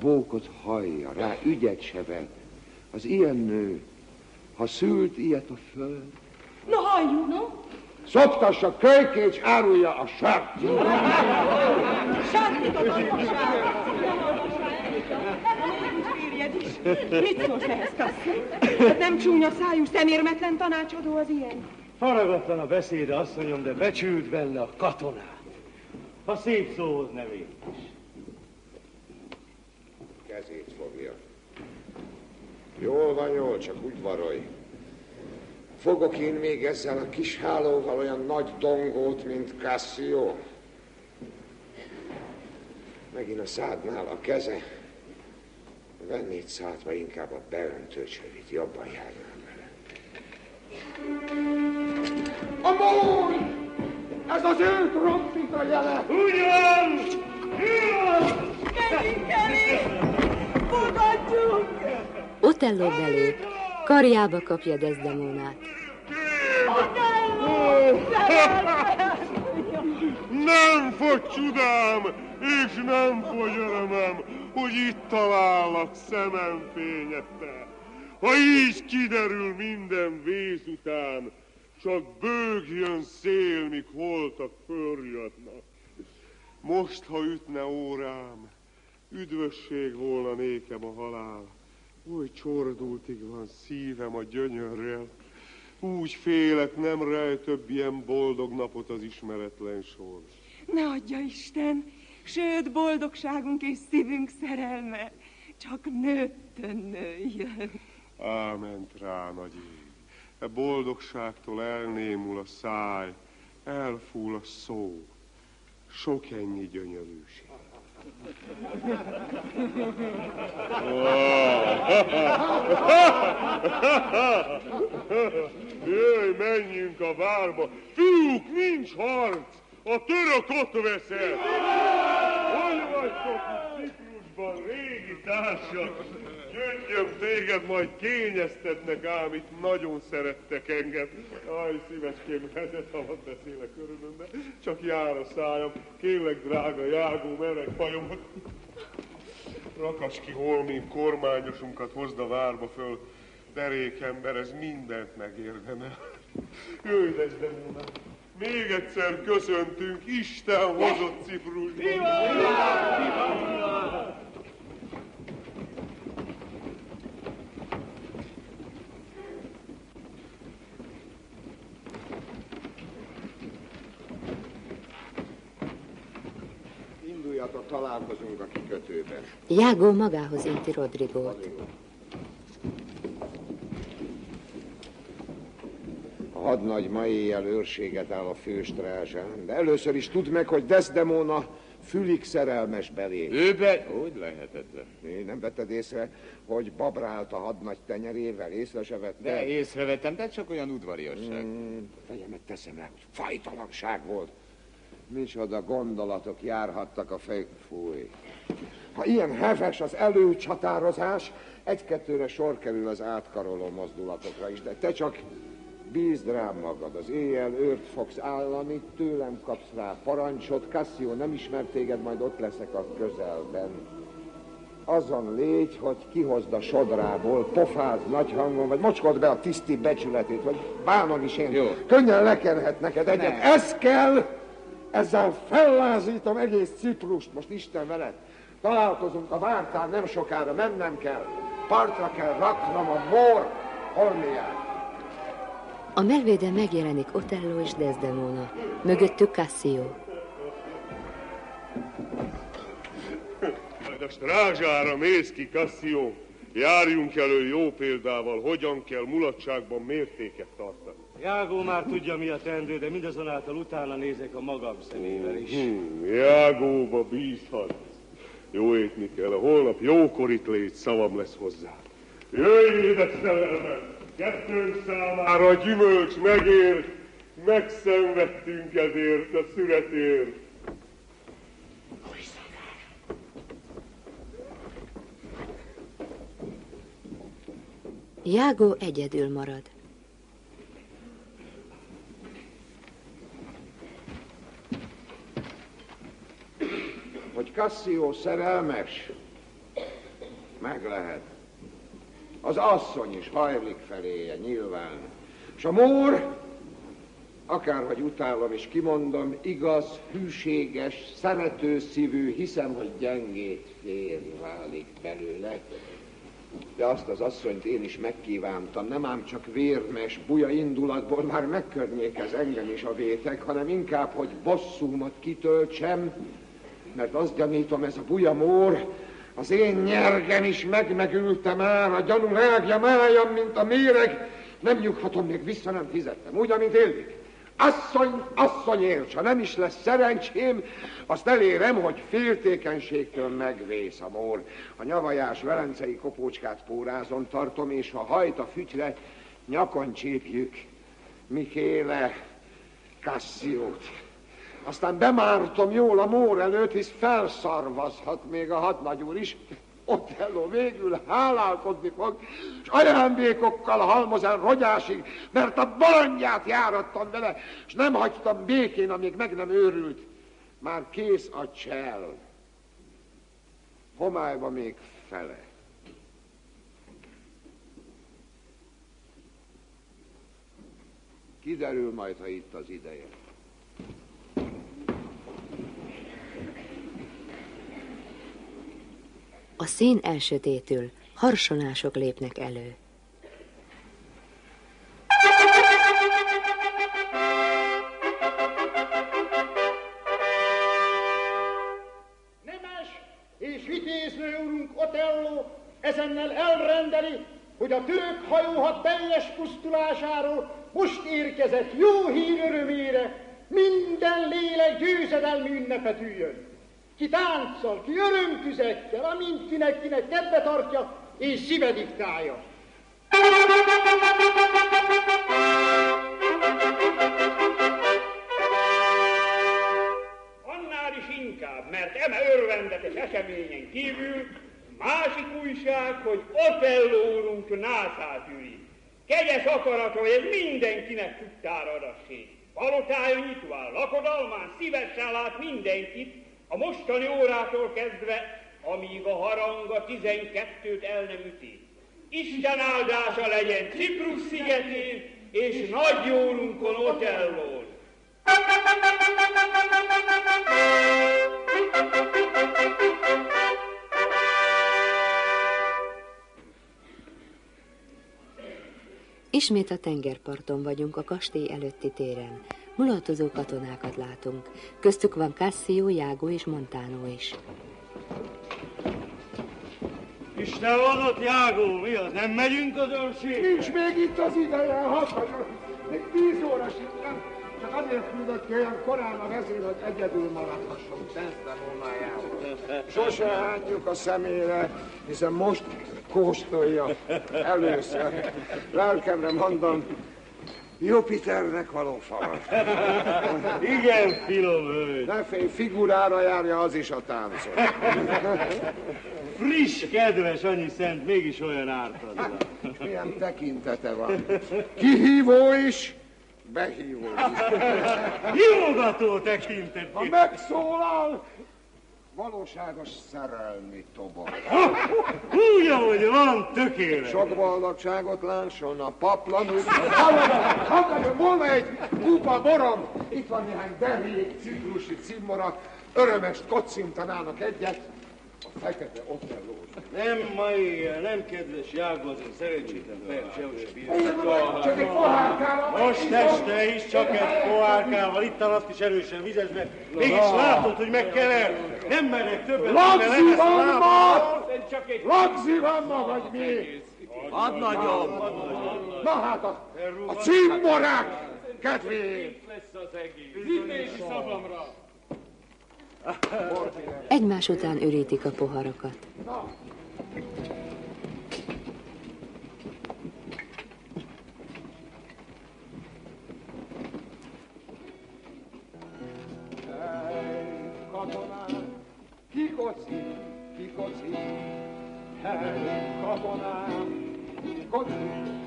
bókot hallja, rá ügyet se vet. Az ilyen nő, ha szült ilyet a föld... No, halljuk, no? Szoptassa kölykét, árulja a sört. Sártított anyaság. Mit szólsz ehhez, Kassi? Nem csúnya szájú, szemérmetlen tanácsadó az ilyen? Faragatlan a beszéde, asszonyom, de becsült benne a katonát. Ha szép szóhoz nem ért is. Kezét fogja. Jól van, jól, csak udvarolj. Fogok én még ezzel a kis hálóval olyan nagy dongót, mint Cassio? Megint a szádnál a keze. Vennéd szátva inkább a beöntőcsövét, jobban járnám vele. Amúgy! Ez az ő trombita jele! Ugyan! Ugyan! Menjünk, fogadjunk! Otello belép, karjába kapja Desdemonát. Nem fogy csodám, és nem fogy örömöm, hogy itt talállak szemem fényette. Ha így kiderül minden vész után, csak bőgjön szél, míg holtak fölriadnak. Most, ha ütne órám, üdvösség volna nékem a halál. Oly csordultig van szívem a gyönyörrel. Úgy félek, nem rejt több ilyen boldog napot az ismeretlen sors. Ne adja Isten, sőt boldogságunk és szívünk szerelme csak nőttön nőjön. Áment rá, nagy ég. E boldogságtól elnémul a száj, elfúl a szó. Sok ennyi gyönyörűség. Jöjj, menjünk a várba. Fiúk, nincs harc. A török ott veszett. Hogy vagytok itt Ciprusban, régi társak? Gyöngyöm, téged majd kényeztetnek ám, itt nagyon szerettek engem. Aj, szívecském, havat beszélek örömömbe. Csak jár a szájam. Kérlek, drága Jágó, meleg fajomat. Rakass ki holmén kormányosunkat, hozd a várba föl. Derékember, ez mindent megérdemel. Jöjj, Desdemona! Még egyszer köszöntünk, Isten hozott Ciprusban. Induljatok, találkozunk a kikötőben. Jágó magához inti Rodrigót. A hadnagy ma éjjel őrséget áll a főstrázsán, de először is tudd meg, hogy Desdemona fülig szerelmes belé. Úgy lehetetlen. Nem vetted észre, hogy babrált a hadnagy tenyerével? Észre se vette? De észrevettem, de csak olyan udvariasság. Fejemet teszem le, hogy fajtalanság volt. Micsoda gondolatok járhattak a fej... Fúj. Ha ilyen heves az előcsatározás, egy-kettőre sor kerül az átkaroló mozdulatokra is, de te csak bízd rám magad, az éjjel őrt fogsz állani, tőlem kapsz rá parancsot, Cassio nem ismer téged, majd ott leszek a közelben. Azon légy, hogy kihozd a sodrából, pofázd nagy hangon, vagy mocskod be a tiszti becsületét, vagy bánom is én. Jó. Könnyen lekenhet neked egyet. Ez kell! Ezzel fellázítom egész Ciprust, most Isten veled. Találkozunk a vártán, nem sokára mennem kell. Partra kell raknom a mór holmiát. A melvéden megjelenik Otello és Desdemona. Mögöttük Cassio. Majd a strázsára mész ki, Cassio. Járjunk elő jó példával, hogyan kell mulatságban mértéket tartani. Jágó már tudja, mi a teendő, de mindazonáltal utána nézek a magam szemével is. Jágóba bízhat. Jó étni kell, a holnap jókor itt légy, szavam lesz hozzá. Jöjj, édes szerelmem! Kettőnk számára a gyümölcs megér, megszenvedtünk ezért a szüretért. Jágó egyedül marad. Hogy Cassio szerelmes, Meg lehet. Az asszony is hajlik feléje, nyilván. És a mór, akárhogy utálom és kimondom, igaz, hűséges, szeretőszívű, hiszem, hogy gyengét férj válik belőle. De azt az asszonyt én is megkívántam, nem ám csak vérmes, buja indulatból, már megkörnyékez engem is a vétek, hanem inkább, hogy bosszúmat kitöltsem, mert azt gyanítom, ez a buja mór, az én nyergem is megmegülte már, a gyanú rágja májam, mint a méreg, nem nyughatom, még vissza nem fizettem, úgy, amint éldik. Asszony érts, ha nem is lesz szerencsém, azt elérem, hogy féltékenységtől megvész a mór. A nyavajás velencei kopócskát pórázon tartom, és ha hajt a fütyre, nyakon csípjük Mikéle Cassiót. Aztán bemártom jól a mór előtt, hisz felszarvazhat még a hadnagyúr is. Otello végül hálálkodni fog, és ajándékokkal halmozán rogyásig, mert a bolondját járattam vele, és nem hagytam békén, amíg meg nem őrült. Már kész a csel. Homályba még fele. Kiderül majd, ha itt az ideje. A szín elsötétül, harsonások lépnek elő. Nemes és vitéznő úrunk Otello ezennel elrendeli, hogy a török hajóhat teljes pusztulásáról most érkezett jó hír örömére minden lélek győzedelmi ünnepet üljön. Ki tánccal, ki örömtüzekkel, amint kinek kedve tartja, és szíve diktálja. Annál is inkább, mert eme örvendetes eseményen kívül másik újság, hogy Otello úrunk nászát üli. Kegyes akarata, hogy ez mindenkinek tudtára adassék. Palotája nyitván, lakodalmán szívesen lát mindenkit, a mostani órától kezdve, amíg a harang a 12-t el nem üti. Isten áldása legyen Ciprus szigetén és nagy jórunkon Otellón. Ismét a tengerparton vagyunk, a kastély előtti téren. Mulatozó katonákat látunk. Köztük van Cassio, Iago és Montano is. Isten van ott, Iago, mi az? Nem megyünk az őrségbe? Nincs még itt az ideje, hagyjon. Még 10 óra sincs, csak azért küldött ki olyan korán a vezér, hogy egyedül maradhasson Desdemonájával. Sose hányjuk a szemére, hiszen most kóstolja először. Lelkemre mondom, Jupiternek való falat. Igen, finom hölgy. Ne félj, figurára járja az is a táncot. Friss, kedves, annyi szent, mégis olyan ártatlan. Milyen tekintete van. Kihívó is, behívó is. Hívogató tekintet. Ha megszólal, valóságos szerelmi tobor. Úgy, ahogy van, tökéletes. Sok boldogságot lásson a paplanul. Hallgatom, volna egy kupa borom. Itt van néhány derjék, ciprusi címmora. Örömest kocintanának egyet. A fekete Otello. Nem ma éjjel, nem kedves Iago, az én szerencsétlen fejem sehogy se bír. Csak egy pohárkával. Most este is csak egy pohárkával, ittan azt is erősen vizesd meg. Mégis látod, hogy megkever. Nem merek többet. Lagzi van ma, vagy mi? Hadnagyom. Na hát a címmorák kedvéért. Egymás után ürítik a poharakat. Katonák, kikoci, kikoci, hely, katonák, kikoci.